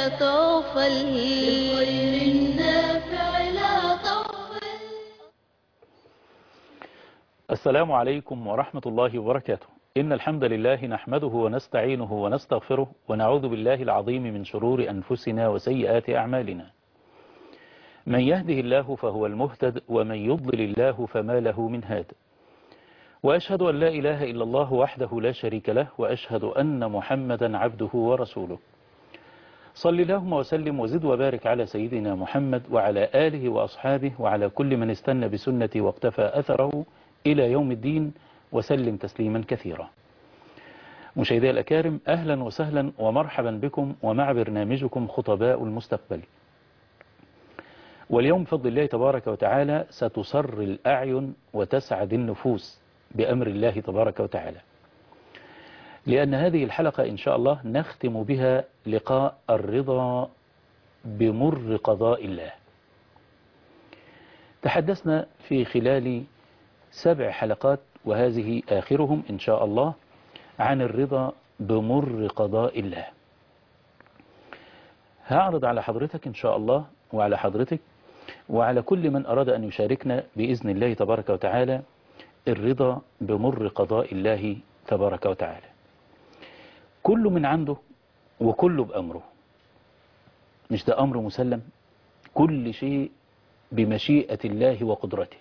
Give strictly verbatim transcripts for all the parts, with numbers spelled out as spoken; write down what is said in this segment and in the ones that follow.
لا تغفل بالخير النافع لا تغفل. السلام عليكم ورحمة الله وبركاته. إن الحمد لله نحمده ونستعينه ونستغفره ونعوذ بالله العظيم من شرور أنفسنا وسيئات أعمالنا. من يهده الله فهو المهتد ومن يضلل الله فما له من هاد. وأشهد أن لا إله إلا الله وحده لا شريك له وأشهد أن محمدا عبده ورسوله. صل اللهم وسلم وزد وبارك على سيدنا محمد وعلى آله وأصحابه وعلى كل من استنى بسنته واقتفى أثره إلى يوم الدين وسلم تسليما كثيرا. مشاهدي الأكارم، أهلا وسهلا ومرحبا بكم ومع برنامجكم خطباء المستقبل. واليوم بفضل الله تبارك وتعالى ستصر الأعين وتسعد النفوس بأمر الله تبارك وتعالى، لأن هذه الحلقة إن شاء الله نختم بها لقاء الرضا بمر قضاء الله. تحدثنا في خلال سبع حلقات وهذه آخرهم إن شاء الله عن الرضا بمر قضاء الله. هعرض على حضرتك إن شاء الله وعلى حضرتك وعلى كل من أراد أن يشاركنا بإذن الله تبارك وتعالى الرضا بمر قضاء الله تبارك وتعالى. كل من عنده وكله بأمره، مش ده أمر مسلم؟ كل شيء بمشيئة الله وقدرته،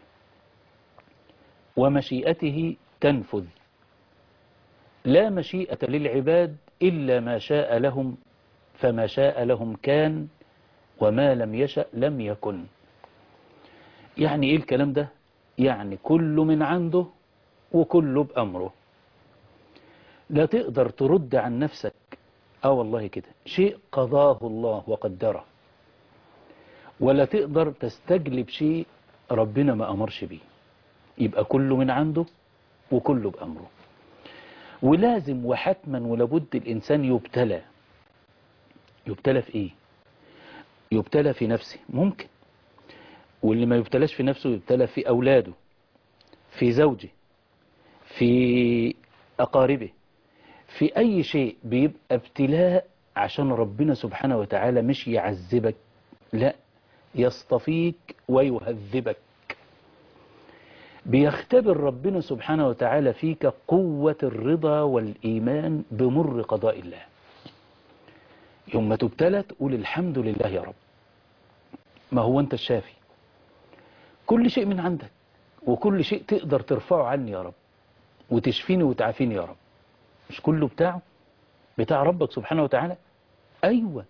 ومشيئته تنفذ. لا مشيئة للعباد إلا ما شاء لهم، فما شاء لهم كان وما لم يشأ لم يكن. يعني إيه الكلام ده؟ يعني كل من عنده وكله بأمره. لا تقدر ترد عن نفسك اه والله كده شيء قضاه الله وقدره، ولا تقدر تستجلب شيء ربنا ما أمرش بيه. يبقى كله من عنده وكله بأمره. ولازم وحتما ولابد الإنسان يبتلى. يبتلى في إيه؟ يبتلى في نفسه ممكن، واللي ما يبتلاش في نفسه يبتلى في أولاده، في زوجه، في أقاربه، في أي شيء بيبقى ابتلاء عشان ربنا سبحانه وتعالى مش يعذبك، لا، يصطفيك ويهذبك. بيختبر ربنا سبحانه وتعالى فيك قوة الرضا والإيمان بمر قضاء الله. يوم ما تبتلى تقول الحمد لله يا رب، ما هو أنت الشافي، كل شيء من عندك وكل شيء تقدر ترفعه عني يا رب وتشفيني وتعافيني يا رب. مش كله بتاعه بتاع ربك سبحانه وتعالى؟ أيوة.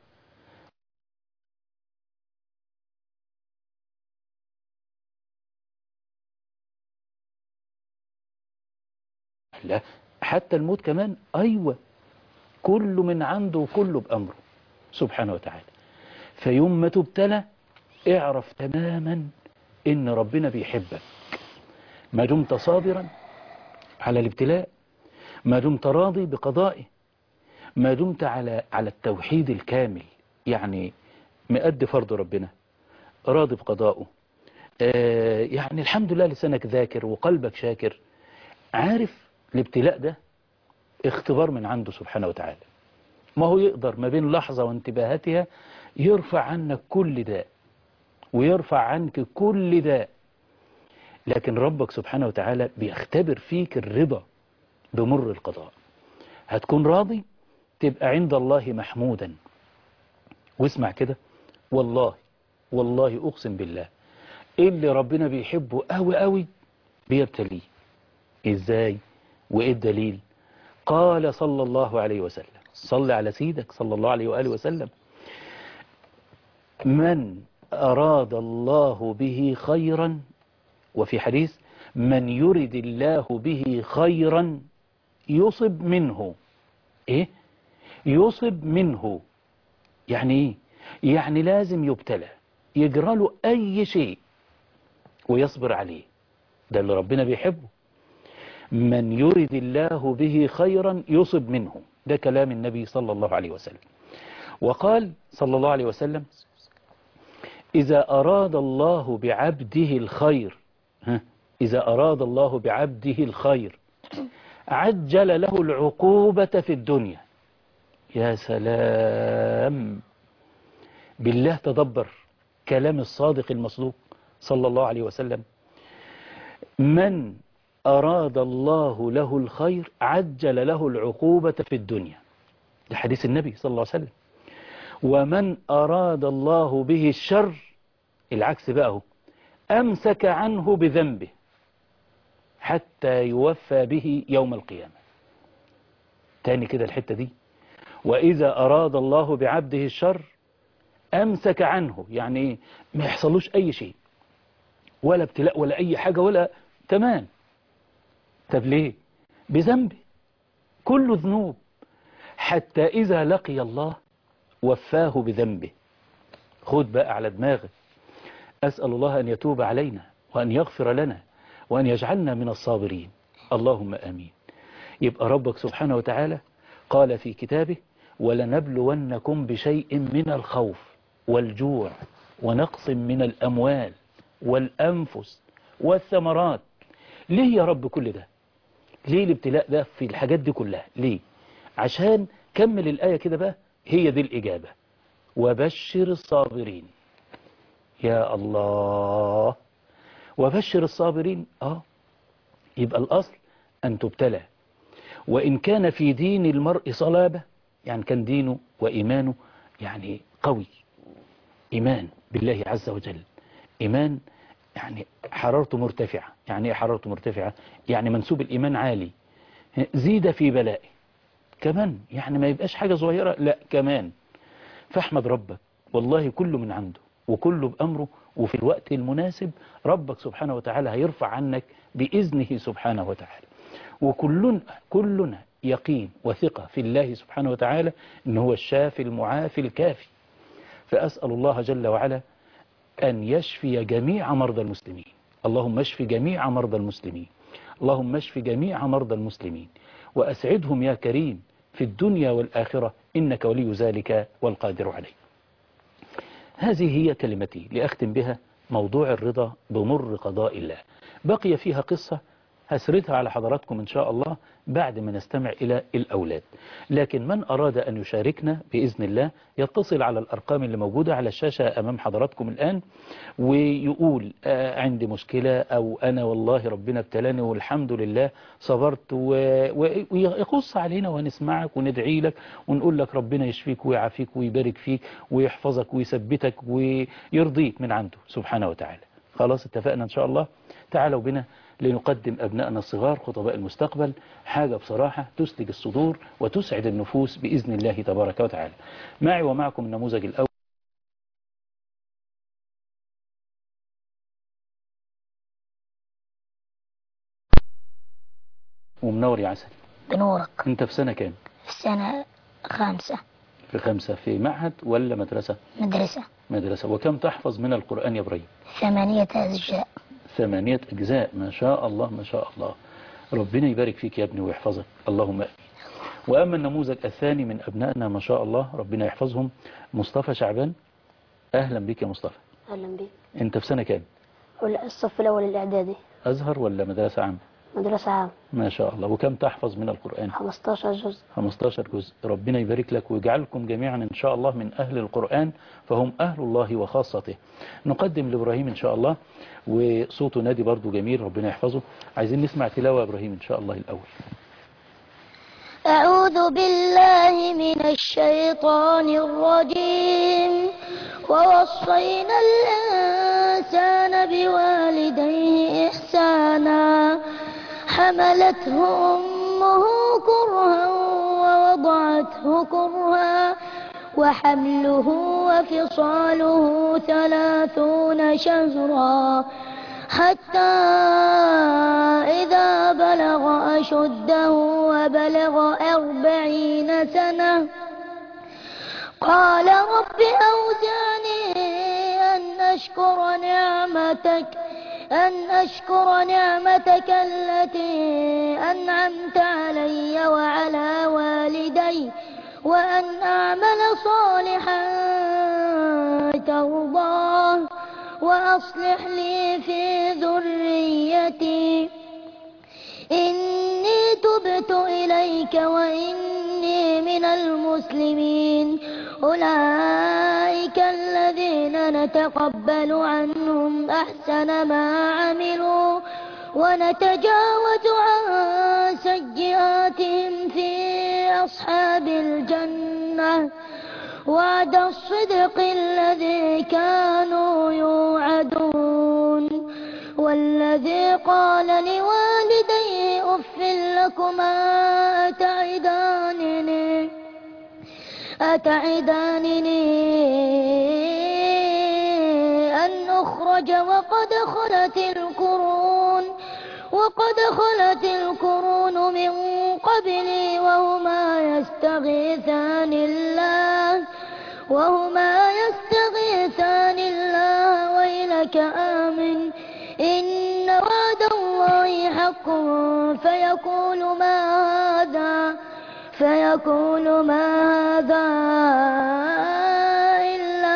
لا، حتى الموت كمان أيوة، كله من عنده وكله بأمره سبحانه وتعالى. فيوم ما تبتلى اعرف تماما إن ربنا بيحبك ما دمت صابرا على الابتلاء، ما دمت راضي بقضائه، ما دمت على على التوحيد الكامل، يعني مؤدي فرض ربنا، راضي بقضائه، آه يعني الحمد لله لسانك ذاكر وقلبك شاكر. عارف الابتلاء ده اختبار من عنده سبحانه وتعالى. ما هو يقدر ما بين لحظة وانتباهاتها يرفع عنك كل داء ويرفع عنك كل داء، لكن ربك سبحانه وتعالى بيختبر فيك الرضا بمر القضاء. هتكون راضي تبقى عند الله محمودا. واسمع كده، والله والله أقسم بالله اللي ربنا بيحبه قوي قوي بيبتليه. ازاي وايه الدليل؟ قال صلى الله عليه وسلم، صل على سيدك صلى الله عليه وآله وسلم، من أراد الله به خيرا، وفي حديث من يرد الله به خيرا يصب منه. ايه يصب منه؟ يعني ايه؟ يعني لازم يبتلى، يجرى له اي شيء ويصبر عليه. ده اللي ربنا بيحبه. من يرد الله به خيرا يصب منه، ده كلام النبي صلى الله عليه وسلم. وقال صلى الله عليه وسلم إذا أراد الله بعبده الخير، ها إذا أراد الله بعبده الخير عجل له العقوبة في الدنيا. يا سلام، بالله تدبر كلام الصادق المصدوق صلى الله عليه وسلم: من أراد الله له الخير عجل له العقوبة في الدنيا. ده حديث النبي صلى الله عليه وسلم. ومن أراد الله به الشر العكس بقى هو أمسك عنه بذنبه حتى يوفى به يوم القيامة. تاني كده الحتة دي: وإذا أراد الله بعبده الشر أمسك عنه، يعني إيه؟ ما يحصلوش أي شيء ولا ابتلاء ولا أي حاجة ولا تمام. طب ليه؟ بذنبه، كله ذنوب، حتى إذا لقي الله وفاه بذنبه. خد بقى على دماغك. أسأل الله أن يتوب علينا وأن يغفر لنا وأن يجعلنا من الصابرين، اللهم آمين. يبقى ربك سبحانه وتعالى قال في كتابه: ولنبلونكم بشيء من الخوف والجوع ونقص من الأموال والأنفس والثمرات. ليه يا رب كل ده؟ ليه الابتلاء ده في الحاجات دي كلها؟ ليه؟ عشان كمل الآية كده بقى، هي دي الإجابة: وبشر الصابرين. يا الله، وبشر الصابرين. آه يبقى الأصل أن تبتلى، وإن كان في دين المرء صلابة، يعني كان دينه وإيمانه يعني قوي، إيمان بالله عز وجل، إيمان يعني حرارته مرتفعة. يعني إيه حرارته مرتفعة؟ يعني منسوب الإيمان عالي، زيد في بلائه كمان، يعني ما يبقاش حاجة صغيرة، لا كمان. فاحمد ربك، والله كله من عنده وكله بأمره، وفي الوقت المناسب ربك سبحانه وتعالى هيرفع عنك بإذنه سبحانه وتعالى. وكلنا كلنا يقين وثقة في الله سبحانه وتعالى إن هو الشافي المعافي الكافي. فأسأل الله جل وعلا أن يشفي جميع مرضى المسلمين. اللهم اشف جميع مرضى المسلمين، اللهم اشف جميع مرضى المسلمين، وأسعدهم يا كريم في الدنيا والآخرة، إنك ولي ذلك والقادر عليه. هذه هي كلمتي لأختم بها موضوع الرضا بمر قضاء الله. بقي فيها قصة هسردها على حضراتكم إن شاء الله بعد ما نستمع إلى الأولاد. لكن من أراد أن يشاركنا بإذن الله يتصل على الأرقام اللي موجودة على الشاشة أمام حضراتكم الآن، ويقول آه عندي مشكلة، أو أنا والله ربنا ابتلاني والحمد لله صبرت، ويقص علينا ونسمعك وندعي لك ونقول لك ربنا يشفيك ويعافيك ويبارك فيك ويحفظك ويثبتك ويرضيك من عنده سبحانه وتعالى. خلاص اتفقنا إن شاء الله. تعالوا بنا لنقدم أبنائنا الصغار خطباء المستقبل، حاجة بصراحة تسلج الصدور وتسعد النفوس بإذن الله تبارك وتعالى. معي ومعكم النموذج الأول. ومنور يا عسل. بنورك. انت في سنة كام؟ في سنة خامسة. في خمسة. في معهد ولا مدرسة؟ مدرسة. مدرسة. وكم تحفظ من القرآن يا إبراهيم؟ ثمانية أجزاء. ثمانية أجزاء، ما شاء الله ما شاء الله. ربنا يبارك فيك يا ابني ويحفظك، اللهم آمين. وأما النموذج الثاني من أبنائنا ما شاء الله ربنا يحفظهم، مصطفى شعبان. أهلا بك يا مصطفى. أهلا بك. أنت في سنة كام؟ الصف الأول الإعدادي. أزهر ولا مدرسة عام؟ مدرسة عام. ما شاء الله. وكم تحفظ من القرآن؟ خمستاشر جزء. خمستاشر جزء. ربنا يبارك لك ويجعلكم جميعا إن شاء الله من أهل القرآن، فهم أهل الله وخاصته. نقدم لإبراهيم إن شاء الله، وصوته نادي برضو جميل ربنا يحفظه. عايزين نسمع تلاوة إبراهيم إن شاء الله الأول. أعوذ بالله من الشيطان الرجيم. ووصينا الإنسان بوالديه إحسانا حملته أمه كرها ووضعته كرها وحمله وفصاله ثلاثون شهرا حتى إذا بلغ أشده وبلغ أربعين سنة قال رب أوزعني أن أشكر نعمتك أن أشكر نعمتك التي أنعمت علي وعلى والدي وأن أعمل صالحا ترضاه وأصلح لي في ذريتي إني تبت إليك وإني من المسلمين. أولئك الذين نتقبل عنهم أحسن ما عملوا ونتجاوز عن سيئاتهم في أصحاب الجنة وعد الصدق الذي كانوا يوعدون والذي قال لوالديه أف لكما أتعدانني أتعدانني أن أخرج وقد خلت القرون وقد خلت القرون من قبلي وهما يستغيثان الله وهما يستغيثان الله ويلك آمن إن وعد الله حق فيقول ما هذا فيقول ما هذا إلا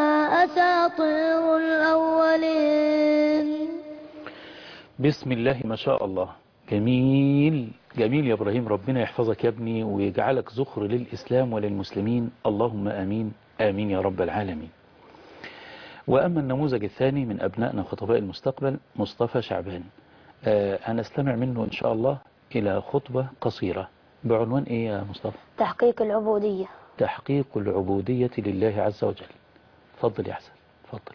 أساطير الأولين. بسم الله ما شاء الله. جميل جميل يا إبراهيم، ربنا يحفظك يا ابني ويجعلك ذخر للإسلام وللمسلمين، اللهم آمين آمين يا رب العالمين. وأما النموذج الثاني من أبنائنا خطباء المستقبل مصطفى شعبان، آه هنستمع منه إن شاء الله إلى خطبة قصيرة بعنوان إيه يا مصطفى؟ تحقيق العبودية. تحقيق العبودية لله عز وجل. فضل يا حسن فضل.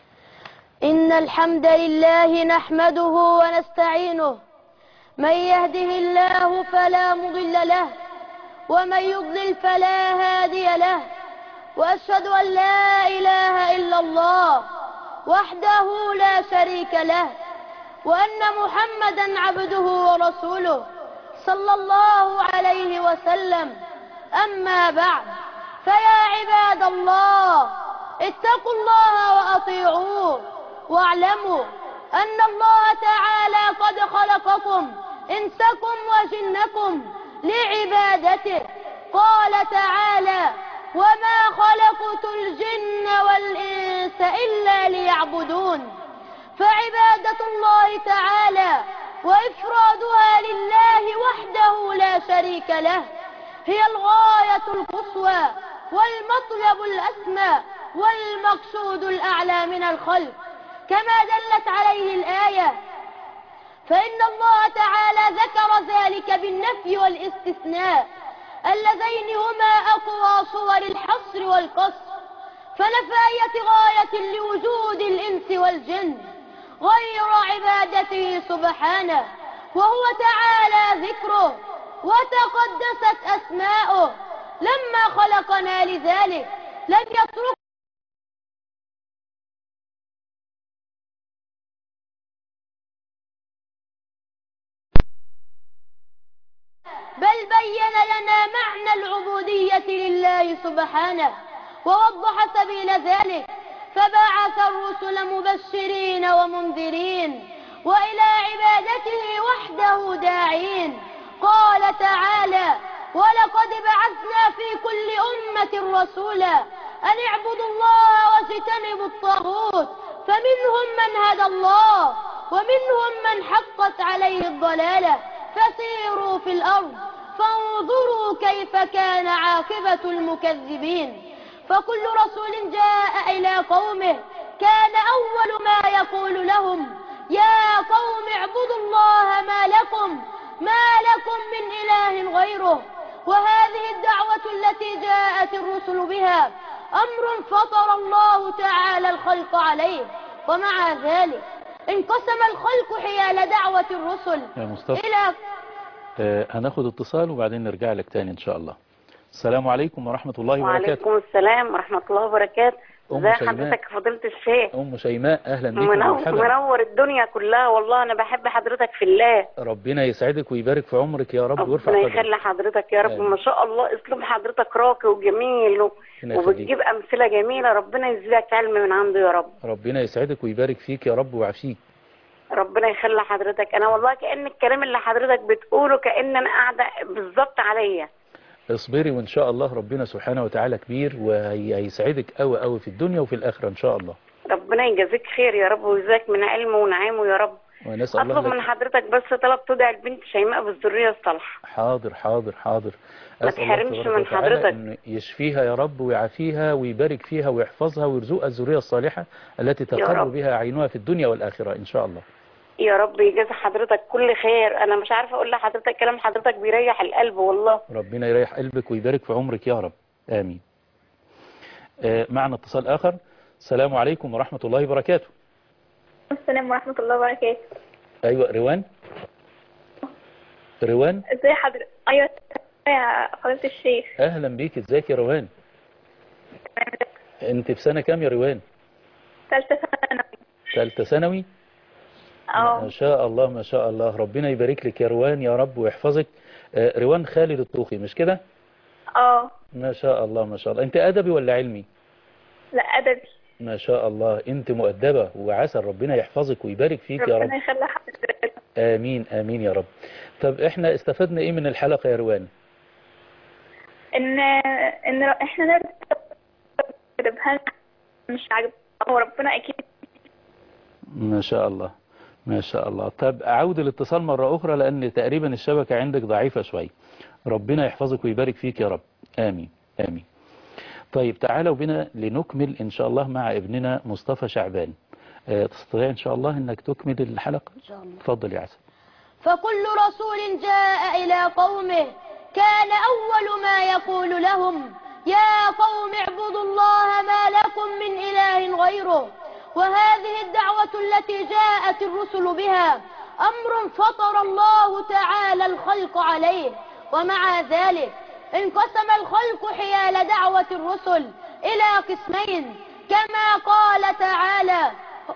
إن الحمد لله نحمده ونستعينه، من يهده الله فلا مضل له ومن يضلل فلا هادي له، وأشهد أن لا إله إلا الله وحده لا شريك له، وأن محمدا عبده ورسوله صلى الله عليه وسلم. أما بعد، فيا عباد الله اتقوا الله وأطيعوه، واعلموا أن الله تعالى قد خلقكم إنسكم وجنكم لعبادته. قال تعالى: وما خلقت الجن والإنس إلا ليعبدون. فعبادة الله تعالى وإفرادها لله وحده لا شريك له هي الغاية القصوى والمطلب الأسمى والمقصود الأعلى من الخلق، كما دلت عليه الآية. فإن الله تعالى ذكر ذلك بالنفي والاستثناء اللذين هما أقوى صور الحصر والقصر، فنفى أية غاية لوجود الإنس والجن غير عبادته سبحانه، وهو تعالى ذكره وتقدست أسماؤه. لما خلقنا لذلك لم يترك بل بين لنا معنى العبودية لله سبحانه ووضح سبيل ذلك، فبعث الرسل مبشرين ومنذرين وإلى عبادته وحده داعين. قال تعالى: ولقد بعثنا في كل أمة رسولا أن اعبدوا الله واجتنبوا الطاغوت، فمنهم من هدى الله ومنهم من حقت عليه الضلالة، فسيروا في الأرض فانظروا كيف كان عاقبة المكذبين. فكل رسول جاء إلى قومه كان أول ما يقول لهم: يا قوم اعبدوا الله ما لكم ما لكم من إله غيره. وهذه الدعوة التي جاءت الرسل بها أمر فطر الله تعالى الخلق عليه، ومع ذلك انقسم الخلق حيال دعوة الرسل يا مصطفى إلى آه هناخد اتصال وبعدين نرجع لك تاني إن شاء الله. السلام عليكم ورحمة الله وبركاته. وعليكم السلام ورحمة الله وبركاته. أم ازي شيماء. حضرتك فضيلة الشيخ؟ أم شيماء أهلا بك منور, ومرحبا. منور الدنيا كلها والله. أنا بحب حضرتك في الله. ربنا يسعدك ويبارك في عمرك يا رب ويرفع ربنا قدرك. يخلي حضرتك يا رب. آمين. ما شاء الله اسلوب حضرتك راقي وجميل و... وبتجيب أمثلة جميلة. ربنا يزيدك علم من عنده يا رب. ربنا يسعدك ويبارك فيك يا رب ويعافيك. ربنا يخلي حضرتك. أنا والله كأن الكلام اللي حضرتك بتقوله كأن أنا قاعدة بالظبط عليا. اصبري وإن شاء الله ربنا سبحانه وتعالى كبير وهيسعدك قوي قوي في الدنيا وفي الآخرة إن شاء الله. ربنا يجازيك خير يا رب ويجزاك من علمه ونعيمه يا رب. ونسأل الله اطلب لك. من حضرتك بس طلب تدعي البنت شيماء بالذريه الصالحه. حاضر حاضر حاضر. ما أسأل الله تحرمش تبارك من وتعالى حضرتك. أن يشفيها يا رب ويعافيها ويبارك فيها ويحفظها ويرزقها الذرية الصالحة التي تقر رب. بها عينها في الدنيا والآخرة إن شاء الله. يا رب يجازي حضرتك كل خير. انا مش عارفه اقول لحضرتك كلام حضرتك بيريح القلب والله. ربنا يريح قلبك ويبارك في عمرك يا رب. آمين. آه معنا اتصال آخر. السلام عليكم ورحمة الله وبركاته. السلام ورحمة الله وبركاته. أيوة روان. روان ازي حضرتك؟ ايوه يا فضيلة الشيخ. أهلا بيك. ازيك يا روان؟ أنت في سنة كام يا روان؟ ثالثة ثانوي. ثالثة ثانوي. اه ما شاء الله ما شاء الله. ربنا يبارك لك يا روان يا رب ويحفظك. آه روان خالد الطوخي مش كده؟ اه ما شاء الله ما شاء الله. أنت أدبي ولا علمي؟ لا أدبي. ما شاء الله. أنت مؤدبة وعسى ربنا يحفظك ويبارك فيك يا رب. ربنا يخلي حضرتك. آمين آمين يا رب. طب إحنا استفدنا إيه من الحلقة يا روان؟ ان ان احنا نرتب هل مش عاجب وربنا اكيد. ما شاء الله ما شاء الله. طب أعود الاتصال مرة أخرى لأن تقريبا الشبكة عندك ضعيفة شوي. ربنا يحفظك ويبارك فيك يا رب. آمين آمين. طيب تعالوا بنا لنكمل إن شاء الله مع ابننا مصطفى شعبان. أه تستطيع إن شاء الله أنك تكمل الحلقة؟ إن شاء الله. تفضل يا عسل. فكل رسول جاء إلى قومه كان أول ما يقول لهم يا قوم اعبدوا الله ما لكم من إله غيره. وهذه الدعوة التي جاءت الرسل بها أمر فطر الله تعالى الخلق عليه، ومع ذلك انقسم الخلق حيال دعوة الرسل إلى قسمين كما قال تعالى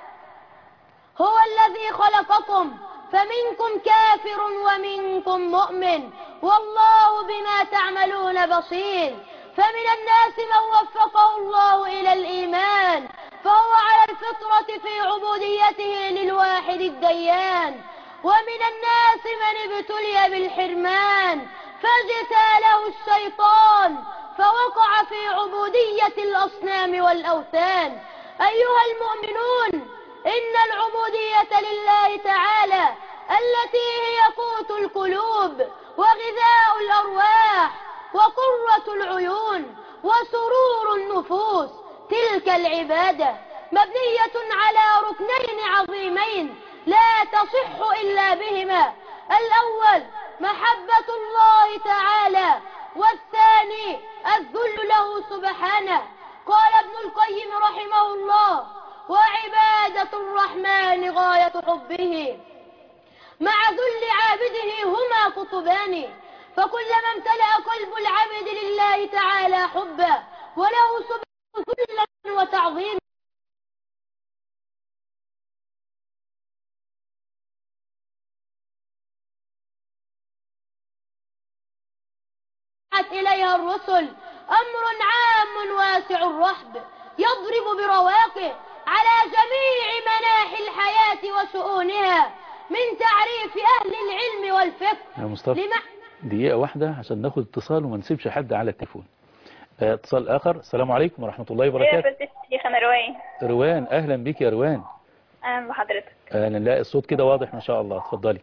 هو الذي خلقكم فمنكم كافر ومنكم مؤمن والله بما تعملون بصير. فمن الناس من وفقه الله إلى الإيمان فهو على الفطرة في عبوديته للواحد الديان، ومن الناس من ابتلي بالحرمان فاجتاله الشيطان فوقع في عبودية الأصنام والأوثان. أيها المؤمنون إن العبودية لله تعالى التي هي قوت القلوب وغذاء الأرواح وقرة العيون وسرور النفوس، تلك العبادة مبنية على ركنين عظيمين لا تصح إلا بهما. الأول محبة الله تعالى، والثاني الذل له سبحانه. قال ابن القيم رحمه الله وعبادة الرحمن غاية حبه مع ذل عابده هما قطبان. فكلما امتلأ قلب العبد لله تعالى حبا وله سبحانه ذلا وتعظيما إليها الرسل أمر عام واسع الرحب يضرب برواقه على جميع مناحي الحياة وشؤونها من تعريف أهل العلم والفقه. يا مصطفى لما... دقيقة واحدة عشان ناخد اتصال وما نسيبش حد على التليفون. اه اتصال آخر. السلام عليكم ورحمة الله وبركاته. ايه يا الشيخ انا روان. روان أهلا بك يا روان. اهلا بحضرتك. أهلا. لا الصوت كده واضح ما شاء الله. اتفضلي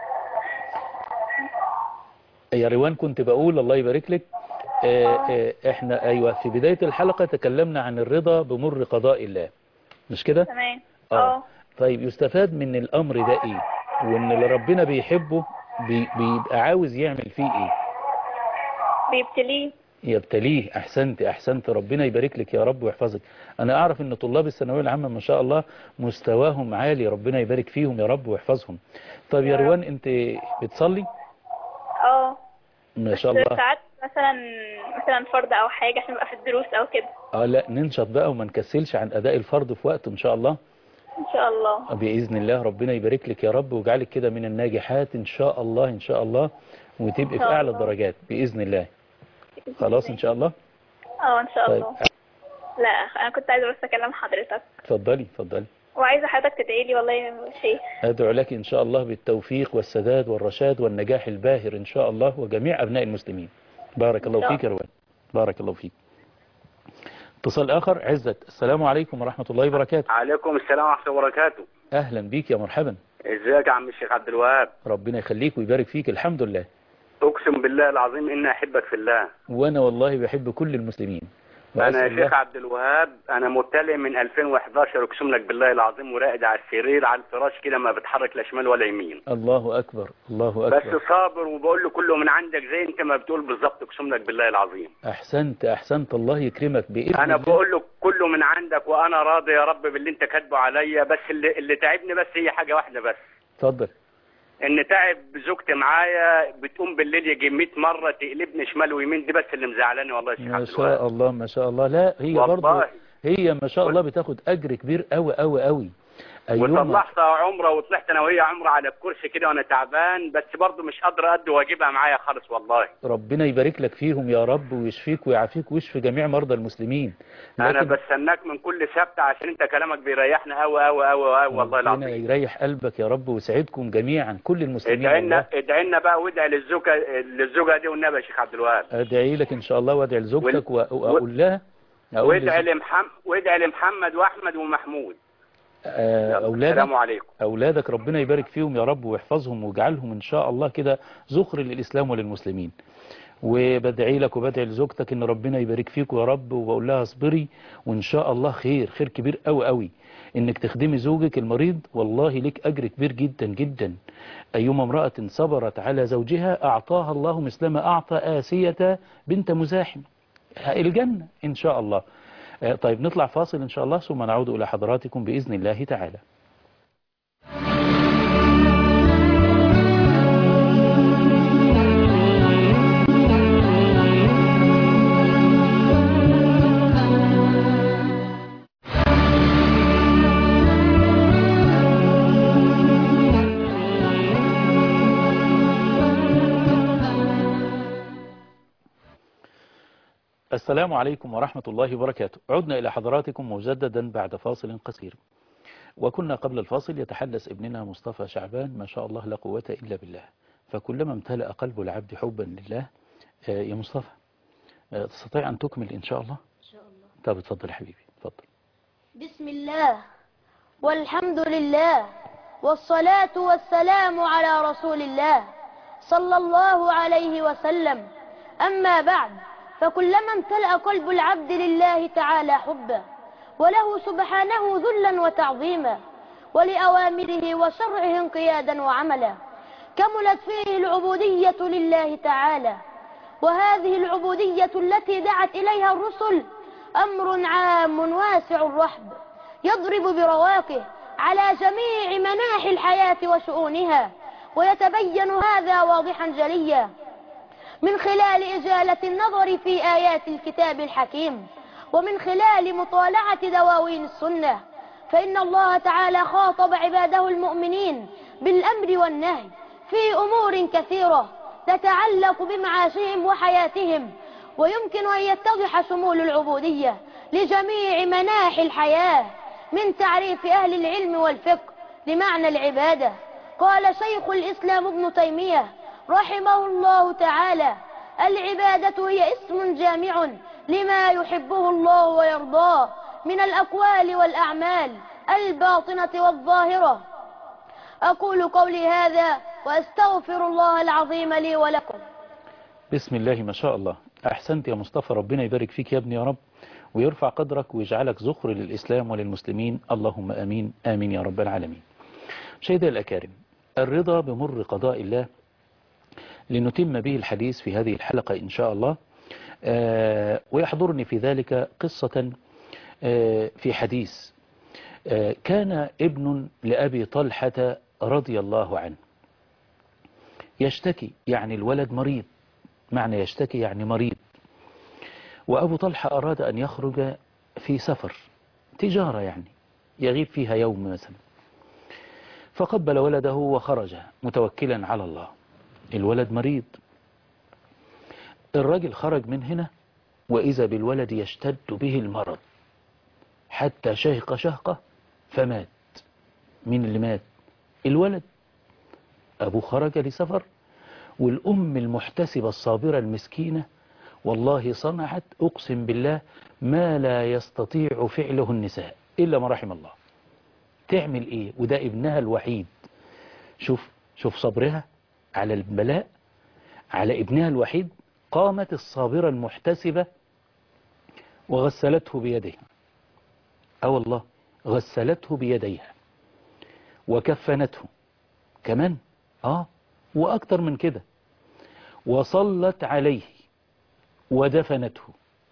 يا روان. كنت بقول الله يبارك لك اه اه احنا ايوه في بداية الحلقة تكلمنا عن الرضا بمر قضاء الله مش كده؟ تمام. اه طيب يستفاد من الامر ده ايه؟ وان اللي ربنا بيحبه بي بيبقى عاوز يعمل فيه ايه؟ بيبتليه. يبتليه. احسنت احسنت. ربنا يبارك لك يا رب ويحفظك. انا اعرف ان طلاب الثانويه العامه ما شاء الله مستواهم عالي. ربنا يبارك فيهم يا رب ويحفظهم. طيب يا روان انت بتصلي؟ اه ما شاء الله. ساعات مثلا مثلا فرض او حاجه عشان نبقى في الدروس او كده. اه لا ننشط بقى وما نكسلش عن اداء الفرض في وقته ان شاء الله. ان شاء الله باذن الله. ربنا يبارك لك يا رب ويجعلك كده من الناجحات ان شاء الله ان شاء الله وتبقي في اعلى الدرجات باذن الله. خلاص ان شاء الله. اه ان شاء طيب. الله. لا انا كنت عايزه بس اكلم حضرتك. اتفضلي اتفضلي. وعايزه حضرتك تدعي لي والله يا شيخ. ادعو لك ان شاء الله بالتوفيق والسداد والرشاد والنجاح الباهر ان شاء الله وجميع ابناء المسلمين. بارك الله فيك يا روان. بارك الله فيك. اتصال اخر. عزت. السلام عليكم ورحمة الله وبركاته. عليكم السلام ورحمة الله وبركاته. اهلا بيك يا مرحبا. ازيك يا عم الشيخ عبد الوهاب؟ ربنا يخليك ويبارك فيك. الحمد لله. اقسم بالله العظيم اني احبك في الله. وانا والله بحب كل المسلمين. انا يا شيخ عبد الوهاب انا مبتلي من ألفين وإحداشر اقسم لك بالله العظيم، وراقد على السرير على الفراش كده ما بتحرك لا شمال ولا يمين. الله اكبر الله اكبر. بس صابر وبقول له كله من عندك زي انت ما بتقول بالظبط اقسم لك بالله العظيم. احسنت احسنت الله يكرمك باذن انا الله. بقول له كله من عندك وانا راضي يا رب باللي انت كاتبه عليا، بس اللي, اللي تعبني بس هي حاجه واحده بس. اتفضل. ان تعب زوجتي معايا بتقوم بالليل يجي مية مره تقلبني شمال ويمين، دي بس اللي مزعلاني والله يا شيخ ما شاء الله ما شاء الله. لا هي برضه هي ما شاء الله بتاخد اجر كبير قوي قوي قوي. وطلعت عمره وطلعت انا وهي عمره على الكرسي كده وانا تعبان، بس برضه مش قادر ادي واجبها معايا خالص والله. ربنا يبارك لك فيهم يا رب ويشفيك ويعافيك ويشفي جميع مرضى المسلمين. انا بستناك من كل سبت عشان انت كلامك بيريحنا قوي قوي قوي قوي والله العظيم. ربنا يريح قلبك يا رب ويسعدكم جميعا كل المسلمين. ادعي لنا ادعي لنا بقى وادعي للزوجه للزوجه دي والنبي يا شيخ عبد الوهاب. ادعي لك ان شاء الله وادعي لزوجتك واقول لها وادعي لمحمد وادعي لمحمد واحمد ومحمود. أولادك السلام عليكم. أولادك ربنا يبارك فيهم يا رب ويحفظهم ويجعلهم إن شاء الله كده ذخر للإسلام وللمسلمين. وبدعي لك وبدعي لزوجتك إن ربنا يبارك فيك يا رب، وبقول لها اصبري وإن شاء الله خير خير كبير قوي قوي إنك تخدمي زوجك المريض. والله لك أجر كبير جدا جدا. أيما امرأة صبرت على زوجها أعطاها الله مثل ما أعطى آسية بنت مزاحم الجنة إن شاء الله. طيب نطلع فاصل إن شاء الله ثم نعود إلى حضراتكم بإذن الله تعالى. السلام عليكم ورحمة الله وبركاته. عدنا إلى حضراتكم مجددا بعد فاصل قصير. وكنا قبل الفاصل يتحدث ابننا مصطفى شعبان ما شاء الله لا قوة إلا بالله، فكلما امتلأ قلب العبد حبا لله. يا مصطفى تستطيع أن تكمل إن شاء الله؟ إن شاء الله. طب اتفضل يا حبيبي اتفضل. بسم الله والحمد لله والصلاة والسلام على رسول الله صلى الله عليه وسلم. أما بعد، فكلما امتلأ قلب العبد لله تعالى حبا وله سبحانه ذلا وتعظيما ولأوامره وشرعه انقيادا وعملا، كملت فيه العبودية لله تعالى. وهذه العبودية التي دعت إليها الرسل أمر عام واسع الرحب يضرب برواقه على جميع مناحي الحياة وشؤونها، ويتبين هذا واضحا جليا من خلال إجالة النظر في آيات الكتاب الحكيم، ومن خلال مطالعة دواوين السنة. فإن الله تعالى خاطب عباده المؤمنين بالأمر والنهي في أمور كثيرة تتعلق بمعاشهم وحياتهم، ويمكن أن يتضح شمول العبودية لجميع مناحي الحياة من تعريف أهل العلم والفقه لمعنى العبادة. قال شيخ الإسلام ابن تيمية رحمه الله تعالى: العبادة هي اسم جامع لما يحبه الله ويرضاه من الأقوال والأعمال الباطنة والظاهرة. أقول قولي هذا وأستغفر الله العظيم لي ولكم. بسم الله ما شاء الله. أحسنت يا مصطفى، ربنا يبارك فيك يا ابني يا رب ويرفع قدرك ويجعلك ذخر للإسلام وللمسلمين، اللهم آمين آمين يا رب العالمين. مشاهدي الأكارم، الرضا بمر قضاء الله لنتم به الحديث في هذه الحلقة إن شاء الله. آه ويحضرني في ذلك قصة آه في حديث. آه كان ابن لأبي طلحة رضي الله عنه يشتكي، يعني الولد مريض، معنى يشتكي يعني مريض، وأبو طلحة أراد أن يخرج في سفر تجارة يعني يغيب فيها يوم مثلا، فقبل ولده وخرج متوكلا على الله. الولد مريض، الرجل خرج من هنا وإذا بالولد يشتد به المرض حتى شهق شهقة فمات. مين اللي مات؟ الولد. أبوه خرج لسفر والأم المحتسبة الصابرة المسكينة والله صنعت أقسم بالله ما لا يستطيع فعله النساء إلا ما رحم الله. تعمل إيه؟ وده ابنها الوحيد شوف شوف صبرها على البلاء على ابنها الوحيد. قامت الصابرة المحتسبة وغسلته بيديها. اه والله غسلته بيديها وكفنته كمان اه واكتر من كده، وصلت عليه ودفنته.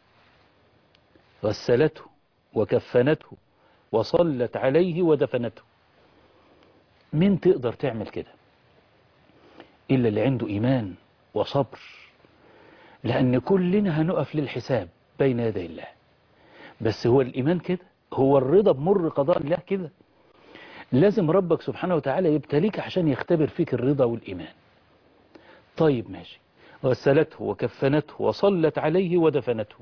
غسلته وكفنته وصلت عليه ودفنته. مين تقدر تعمل كده إلا اللي عنده إيمان وصبر، لأن كلنا هنقف للحساب بين يدي الله. بس هو الإيمان كده، هو الرضا بمر قضاء الله كده. لازم ربك سبحانه وتعالى يبتليك عشان يختبر فيك الرضا والإيمان. طيب ماشي، غسلته وكفنته وصلت عليه ودفنته.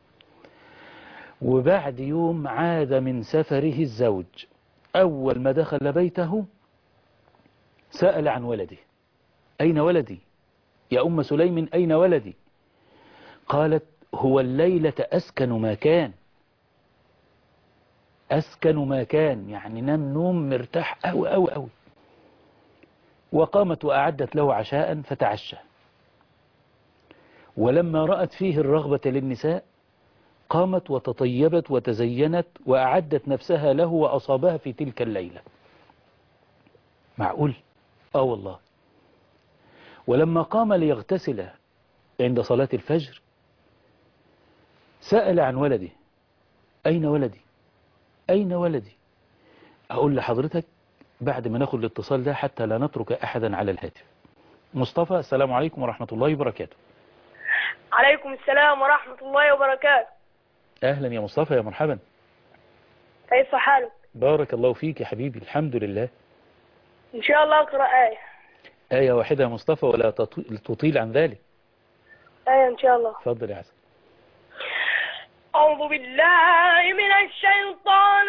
وبعد يوم عاد من سفره الزوج، أول ما دخل بيته سأل عن ولده. أين ولدي يا أم سليم، أين ولدي؟ قالت هو الليلة أسكن ما كان. أسكن ما كان يعني نام نوم مرتاح أوي أوي أوي. وقامت وأعدت له عشاء فتعشى. ولما رأت فيه الرغبة للنساء قامت وتطيبت وتزينت وأعدت نفسها له وأصابها في تلك الليلة. معقول؟ آه والله. ولما قام ليغتسل عند صلاة الفجر سأل عن ولده. أين ولدي؟ أين ولدي؟ أقول لحضرتك بعد ما ناخد الاتصال ده حتى لا نترك أحدا على الهاتف. مصطفى، السلام عليكم ورحمة الله وبركاته. عليكم السلام ورحمة الله وبركاته. أهلا يا مصطفى، يا مرحبا. كيف حالك؟ بارك الله فيك يا حبيبي، الحمد لله. إن شاء الله أقرأ آية. آية واحدة يا مصطفى ولا تطيل عن ذلك. آية إن شاء الله. تفضل يا عسل. أعوذ بالله من الشيطان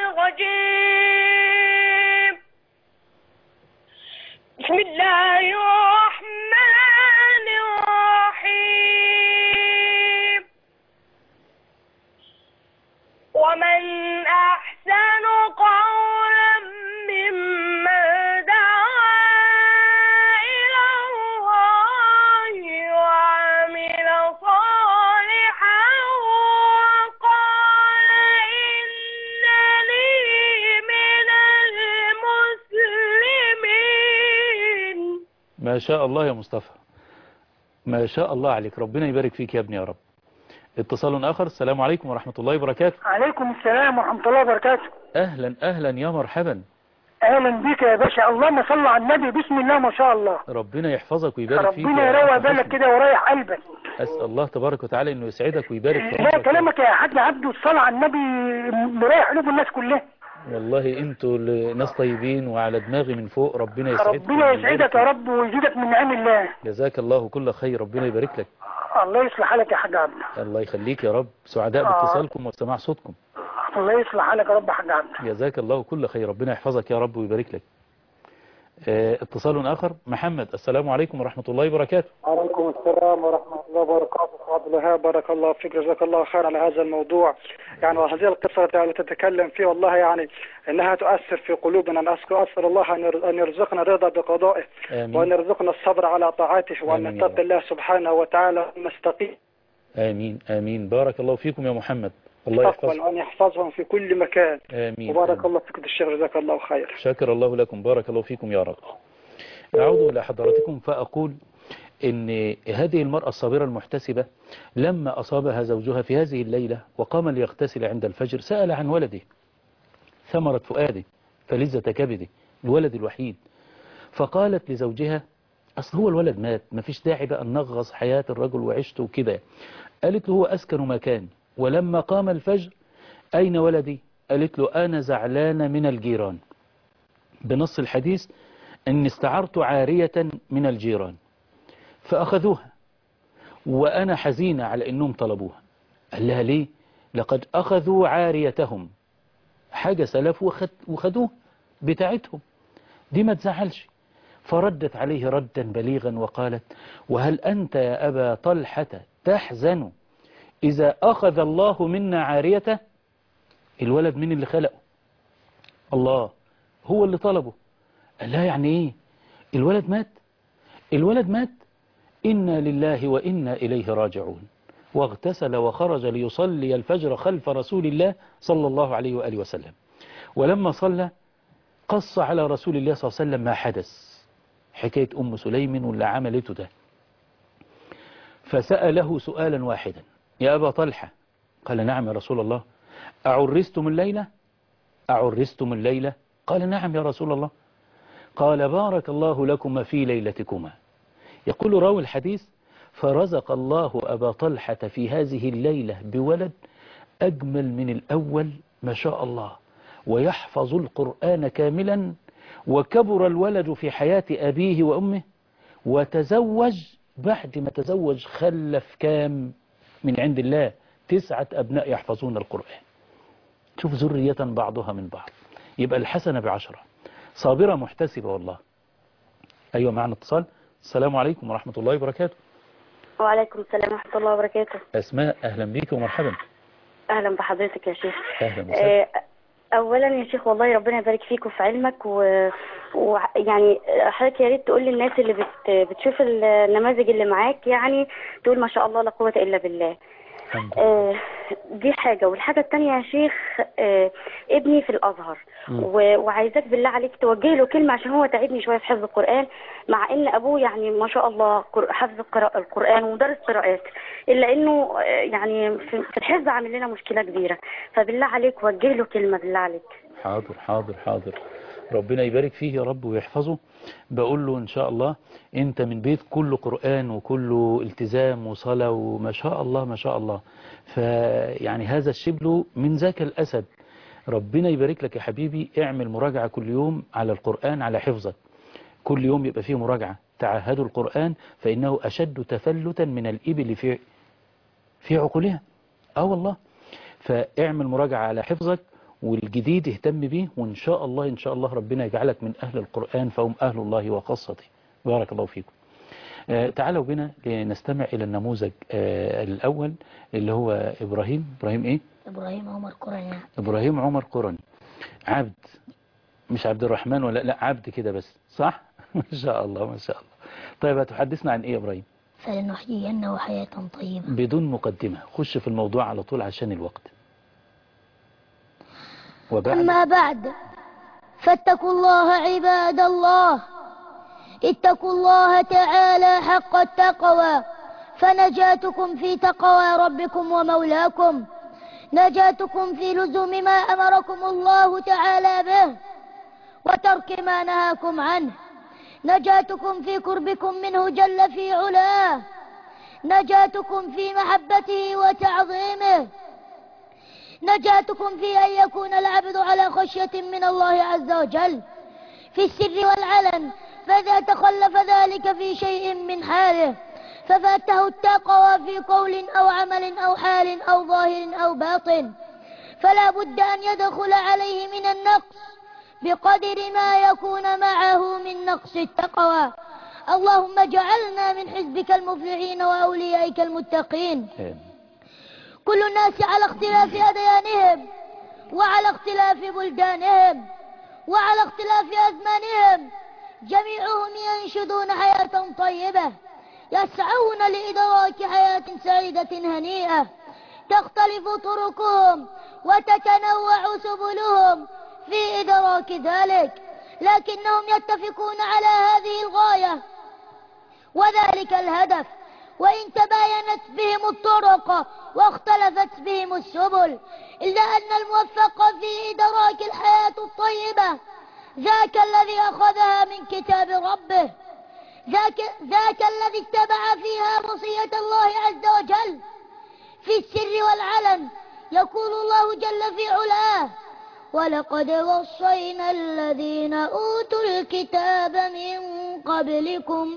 الرجيم. بسم الله الرحمن الرحيم. ومن أحسن قولا ممن دعا إلى الله وعمل صالحا وقال إنني من المسلمين. ما شاء الله يا مصطفى، ما شاء الله عليك، ربنا يبارك فيك يا ابني يا رب. اتصال آخر. السلام عليكم ورحمة الله وبركاته. عليكم السلام ورحمة الله وبركاته. أهلا أهلا يا مرحبا. أهلا بك يا باشا. اللهم صل على النبي. بسم الله ما شاء الله. ربنا يحفظك ويبارك فيك. ربنا يروق بالك كده ورايح قلبك. أسأل الله تبارك وتعالى إنه يسعدك ويبارك فيك. لا كلامك يا حاج عبده، الصلاة على النبي مريح قلوب الناس كلها. والله انتوا ناس طيبين وعلى دماغي من فوق. ربنا يسعدك. ربنا يسعدك يا رب ويزيدك من نعم الله. جزاك الله كل خير، ربنا يبارك لك. الله يصلح حالك يا حاج عبده. الله يخليك يا رب، سعداء باتصالكم وسماع صوتكم. الله يصلح حالك يا رب يا حاج عبده. جزاك الله كل خير، ربنا يحفظك يا رب ويبارك لك. اه اتصال آخر. محمد، السلام عليكم ورحمة الله وبركاته. عليكم السلام ورحمة الله وبركاته. عبد الوهاب، بارك الله فيك، جزاك الله خير على هذا الموضوع. يعني وهذه القصة التي تتكلم فيه والله يعني انها تؤثر في قلوبنا. اسال الله ان يرزقنا الرضا بقضائه، وان يرزقنا الصبر على طاعته، وان نتقي الله سبحانه وتعالى ونستقيم. امين امين. بارك الله فيكم يا محمد. الله يحفظكم وان يحفظهم في كل مكان. امين. وبارك آمين. الله فيكم الشيخ، جزاك الله خير. شكر الله لكم، بارك الله فيكم يا رب. أعود إلى حضراتكم فأقول إن هذه المرأة الصابرة المحتسبة لما أصابها زوجها في هذه الليلة وقام ليغتسل عند الفجر سأل عن ولده، ثمرة فؤاده، فلذة كبده، الولد الوحيد. فقالت لزوجها أصل هو الولد مات، ما فيش داعي بقى ننغص حياة الرجل وعيشته وكده. قالت له هو أسكن مكان. ولما قام الفجر أين ولدي؟ قالت له أنا زعلانة من الجيران. بنص الحديث أن استعرت عارية من الجيران فأخذوها وأنا حزينة على أنهم طلبوها. قال لها ليه؟ لقد أخذوا عاريتهم، حاجة سلف وخدوه بتاعتهم، دي ما تزعلش. فردت عليه ردا بليغا وقالت وهل أنت يا أبا طلحة تحزن إذا أخذ الله منا عاريته؟ الولد من اللي خلقه؟ الله، هو اللي طلبه. قال لها يعني إيه؟ الولد مات الولد مات إنا لله وإنا إليه راجعون، واغتسل وخرج ليصلي الفجر خلف رسول الله صلى الله عليه وآله وسلم. ولما صلى قص على رسول الله صلى الله عليه وسلم ما حدث، حكاية أم سليم واللي عملته ده. فسأله سؤالا واحدا: يا أبا طلحة. قال: نعم يا رسول الله. أعرستم الليلة؟ أعرستم الليلة؟ قال: نعم يا رسول الله. قال: بارك الله لكما في ليلتكما. يقول راوي الحديث: فرزق الله أبا طلحة في هذه الليلة بولد أجمل من الأول ما شاء الله، ويحفظ القرآن كاملا، وكبر الولد في حياة أبيه وأمه، وتزوج. بعد ما تزوج خلف كام من عند الله؟ تسعة أبناء يحفظون القرآن. شوف ذرية بعضها من بعض. يبقى الحسنة بعشرة. صابرة محتسبة والله. أيوة، معنا اتصال. السلام عليكم ورحمة الله وبركاته. وعليكم السلام ورحمة الله وبركاته. أسماء، أهلا بيك ومرحبا. أهلا بحضرتك يا شيخ. أهلا وسهلا. آه، أولا يا شيخ والله ربنا يبارك فيك وفي علمك، ويعني حضرتك يا ريت تقول للناس اللي بت... بتشوف النماذج اللي معاك، يعني تقول ما شاء الله لا قوة إلا بالله. آه دي حاجة. والحاجة التانية يا شيخ، آه ابني في الأزهر، و... وعايزاك بالله عليك توجه له كلمة، عشان هو تعبني شوية في حفظ القرآن، مع ان ابوه يعني ما شاء الله حفظ القرآن ومدرس قراءات، الا انه آه يعني في الحفظ عامل لنا مشكلة كبيرة. فبالله عليك وجه له كلمة بالله عليك. حاضر حاضر حاضر. ربنا يبارك فيه يا رب ويحفظه. بقول له إن شاء الله أنت من بيت كله قرآن وكله التزام وصلاة وما شاء الله ما شاء الله. فيعني هذا الشبل من ذاك الأسد. ربنا يبارك لك يا حبيبي. اعمل مراجعة كل يوم على القرآن، على حفظك. كل يوم يبقى فيه مراجعة. تعهدوا القرآن فإنه أشد تفلتا من الإبل في في عقولها. آه والله. فاعمل مراجعة على حفظك، والجديد اهتم به، وإن شاء الله إن شاء الله ربنا يجعلك من أهل القرآن، فهم أهل الله وخاصته. بارك الله فيكم. آه تعالوا بنا لنستمع إلى النموذج آه الأول اللي هو إبراهيم. إبراهيم إيه؟ إبراهيم عمر قرني. إبراهيم عمر قرني. عبد، مش عبد الرحمن ولا لا، عبد كده بس، صح؟ ما شاء الله ما شاء الله. طيب هتحدثنا عن إيه إبراهيم؟ فلنحيينه حياة طيبة. بدون مقدمة، خش في الموضوع على طول عشان الوقت. وبعد. أما بعد، فاتقوا الله عباد الله، اتقوا الله تعالى حق التقوى، فنجاتكم في تقوى ربكم ومولاكم، نجاتكم في لزوم ما أمركم الله تعالى به وترك ما نهاكم عنه، نجاتكم في قربكم منه جل في علاه، نجاتكم في محبته وتعظيمه، نجاتكم في أن يكون العبد على خشية من الله عز وجل في السر والعلن، فإذا تخلف ذلك في شيء من حاله ففاته التقوى في قول أو عمل أو حال أو ظاهر أو باطن، فلا بد أن يدخل عليه من النقص بقدر ما يكون معه من نقص التقوى. اللهم اجعلنا من حزبك المفلحين وأوليائك المتقين. كل الناس على اختلاف أديانهم وعلى اختلاف بلدانهم وعلى اختلاف أزمانهم، جميعهم ينشدون حياة طيبة، يسعون لإدراك حياة سعيدة هنيئة، تختلف طرقهم وتتنوع سبلهم في إدراك ذلك، لكنهم يتفقون على هذه الغاية وذلك الهدف، وإن تباينت بهم الطرق واختلفت بهم السبل، إلا أن الموفق في إدراك الحياة الطيبة ذاك الذي أخذها من كتاب ربه، ذاك, ذاك الذي اتبع فيها وصية الله عز وجل في السر والعلن. يقول الله جل في علاه: ولقد وصينا الذين أوتوا الكتاب من قبلكم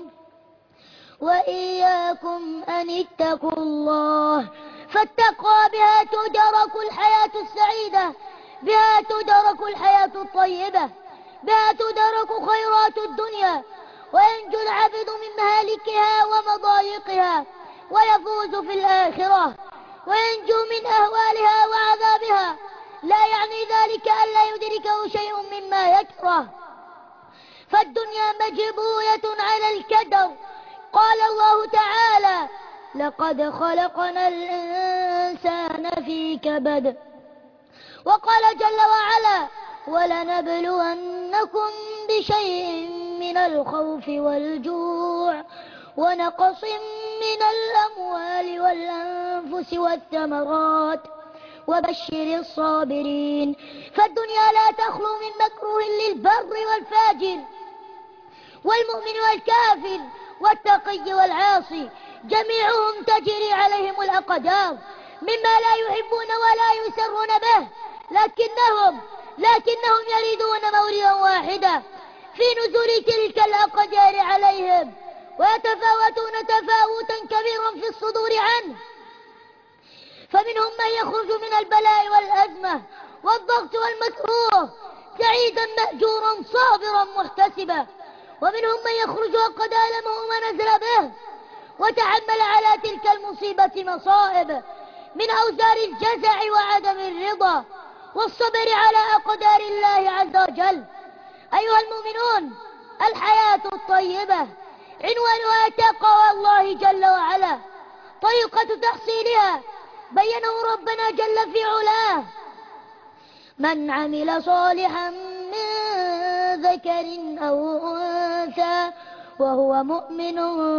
وإياكم أن اتقوا الله. فالتقوى بها تدرك الحياة السعيدة، بها تدرك الحياة الطيبة، بها تدرك خيرات الدنيا، وينجو العبد من مهالكها ومضايقها، ويفوز في الآخرة، وينجو من أهوالها وعذابها، لا يعني ذلك أن لا يدركه شيء مما يكره. فالدنيا مجبولة على الكدر. قال الله تعالى: لقد خلقنا الإنسان في كبد. وقال جل وعلا: ولنبلونكم بشيء من الخوف والجوع ونقص من الأموال والأنفس والثمرات وبشر الصابرين. فالدنيا لا تخلو من مكروه للبر والفاجر والمؤمن والكافر والتقي والعاصي، جميعهم تجري عليهم الأقدار مما لا يحبون ولا يسرون به، لكنهم لكنهم يريدون موردا واحدا في نزول تلك الأقدار عليهم، ويتفاوتون تفاوتا كبيرا في الصدور عنه. فمنهم من يخرج من البلاء والأزمة والضغط والمكروه سعيدا مأجورا صابرا محتسبا، ومنهم من يخرج وقد ألمه ما نزل به وتحمل على تلك المصيبة مصائب من أوزار الجزع وعدم الرضا والصبر على أقدار الله عز وجل. أيها المؤمنون، الحياة الطيبة عنوانها تقوى الله جل وعلا. طريقة تحصيلها بينه ربنا جل في علاه: من عمل صالحا من ذكر أو أنثى وهو مؤمن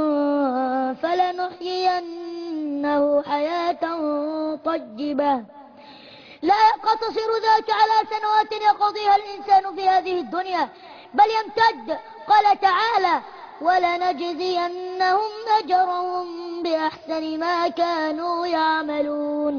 فلنحيينه حياة طيبة. لا يقتصر ذلك على سنوات يقضيها الإنسان في هذه الدنيا، بل يمتد. قال تعالى: ولنجزينهم أجرهم بأحسن ما كانوا يعملون.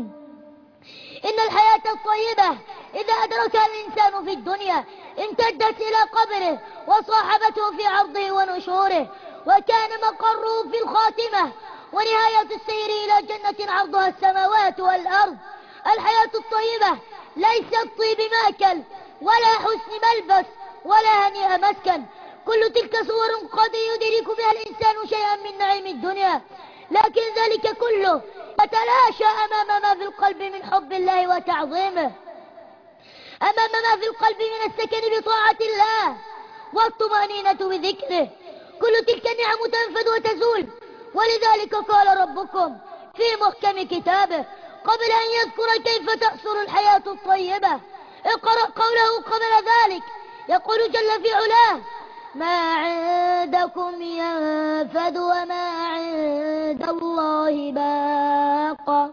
إن الحياة الطيبة إذا أدركها الإنسان في الدنيا امتدت إلى قبره وصاحبته في عرضه ونشوره، وكان مقره في الخاتمة ونهاية السير إلى جنة عرضها السماوات والأرض. الحياة الطيبة ليست طيب ماكل ولا حسن ملبس ولا هنيئ مسكن، كل تلك صور قد يدرك بها الإنسان شيئا من نعيم الدنيا، لكن ذلك كله يتلاشى أمام ما في القلب من حب الله وتعظيمه، أمام ما في القلب من السكن بطاعة الله والطمأنينة بذكره. كل تلك النعم تنفد وتزول، ولذلك قال ربكم في محكم كتابه قبل أن يذكر كيف تأثر الحياة الطيبة: اقرأ قوله قبل ذلك، يقول جل في علاه: ما عندكم ينفد وما عند الله باق.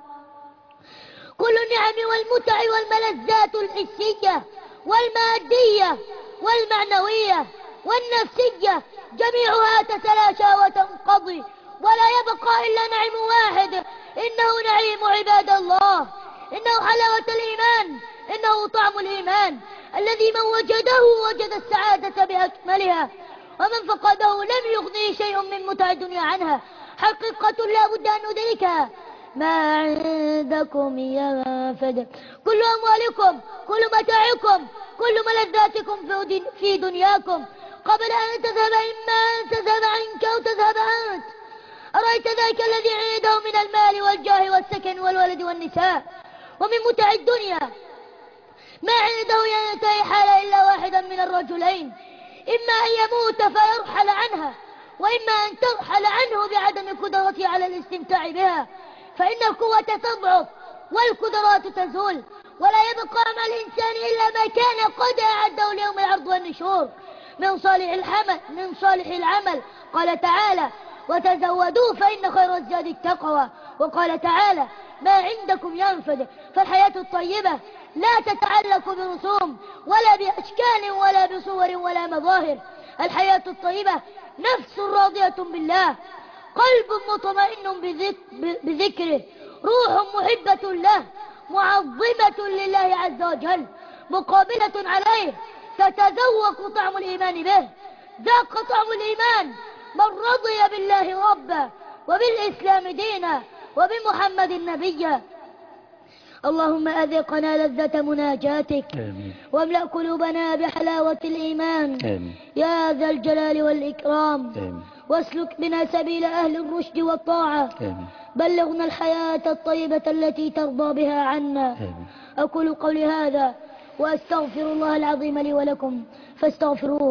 كل النعم والمتع والملذات الحسية والمادية والمعنوية والنفسية جميعها تتلاشى وتنقضي، ولا يبقى إلا نعيم واحد، إنه نعيم عباد الله، إنه حلاوة الإيمان، إنه طعم الإيمان الذي من وجده وجد السعادة بأكملها، ومن فقده لم يغني شيء من متع الدنيا عنها. حقيقة لا بد أن ندركها: ما عندكم ينفد. كل أموالكم، كل متاعكم، كل ملذاتكم في دنياكم قبل أن تذهب، إما أن تذهب عنك أو تذهب أنت. أرأيت ذاك الذي عنده من المال والجاه والسكن والولد والنساء ومن متع الدنيا ما عنده ينتهي حال إلا واحدا من الرجلين: إما أن يموت فيرحل عنها، وإما أن ترحل عنه بعدم قدرته على الاستمتاع بها، فإن القوة تضعف والقدرات تزول، ولا يبقى مع الإنسان إلا ما كان قد أعده ليوم العرض والنشور من صالح الحمل من صالح العمل. قال تعالى: وتزودوا فإن خير الزاد التقوى. وقال تعالى: ما عندكم ينفد. فالحياة الطيبة لا تتعلق برسوم ولا بأشكال ولا بصور ولا مظاهر. الحياة الطيبة نفس راضية بالله، قلب مطمئن بذكره، روح محبة له، معظمة لله عز وجل، مقابلة عليه، تتذوق طعم الإيمان به. ذاق طعم الإيمان من رضي بالله ربا وبالإسلام دينا وبمحمد نبيا. اللهم أذقنا لذة مناجاتك، آمين. واملأ قلوبنا بحلاوة الإيمان، آمين. يا ذا الجلال والإكرام، آمين. واسلك بنا سبيل أهل الرشد والطاعة، آمين. بلغنا الحياة الطيبة التي ترضى بها عنا، آمين. أقول قولي هذا وأستغفر الله العظيم لي ولكم فاستغفروه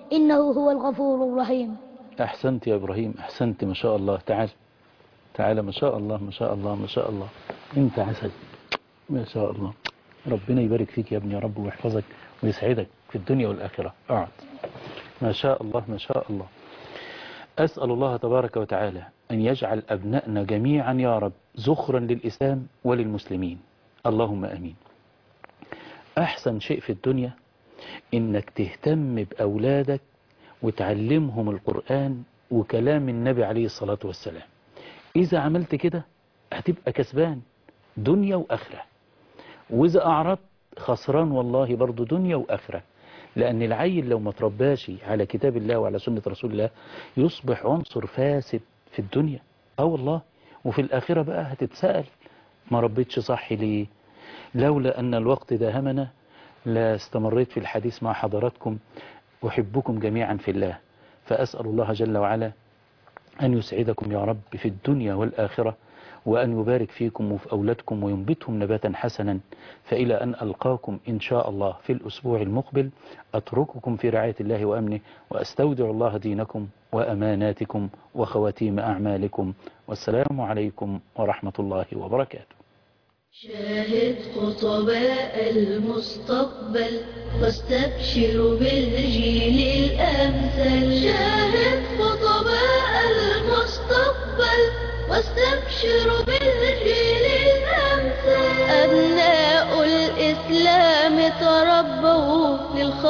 إنه هو الغفور الرحيم. أحسنت يا إبراهيم، أحسنت ما شاء الله. تعال تعال ما شاء الله ما شاء الله ما شاء الله. أنت عسل ما شاء الله. ربنا يبارك فيك يا ابني يا رب ويحفظك ويسعدك في الدنيا والآخرة. اقعد. ما شاء الله ما شاء الله. أسأل الله تبارك وتعالى أن يجعل أبنائنا جميعا يا رب زخرا للإسلام وللمسلمين، اللهم أمين. أحسن شيء في الدنيا إنك تهتم بأولادك وتعلمهم القرآن وكلام النبي عليه الصلاة والسلام. إذا عملت كده هتبقى كسبان دنيا وآخرة، وإذا أعرضت خسران والله برضو دنيا وآخرة. لأن العيل لو ما ترباش على كتاب الله وعلى سنة رسول الله يصبح عنصر فاسد في الدنيا. اه والله. وفي الآخرة بقى هتتسأل ما ربيتش صح ليه؟ لولا أن الوقت داهمنا لا استمريت في الحديث مع حضراتكم. أحبكم جميعا في الله، فأسأل الله جل وعلا أن يسعدكم يا رب في الدنيا والآخرة، وأن يبارك فيكم وفي أولادكم وينبتهم نباتا حسنا. فإلى أن ألقاكم إن شاء الله في الأسبوع المقبل أترككم في رعاية الله وأمنه، وأستودع الله دينكم وأماناتكم وخواتيم أعمالكم، والسلام عليكم ورحمة الله وبركاته. شاهد خطباء المستقبل واستبشر بالجيل الأمثل. شاهد خطباء المستقبل واستبشر بالجيل الأمثل. أبناء الإسلام تربوا للخير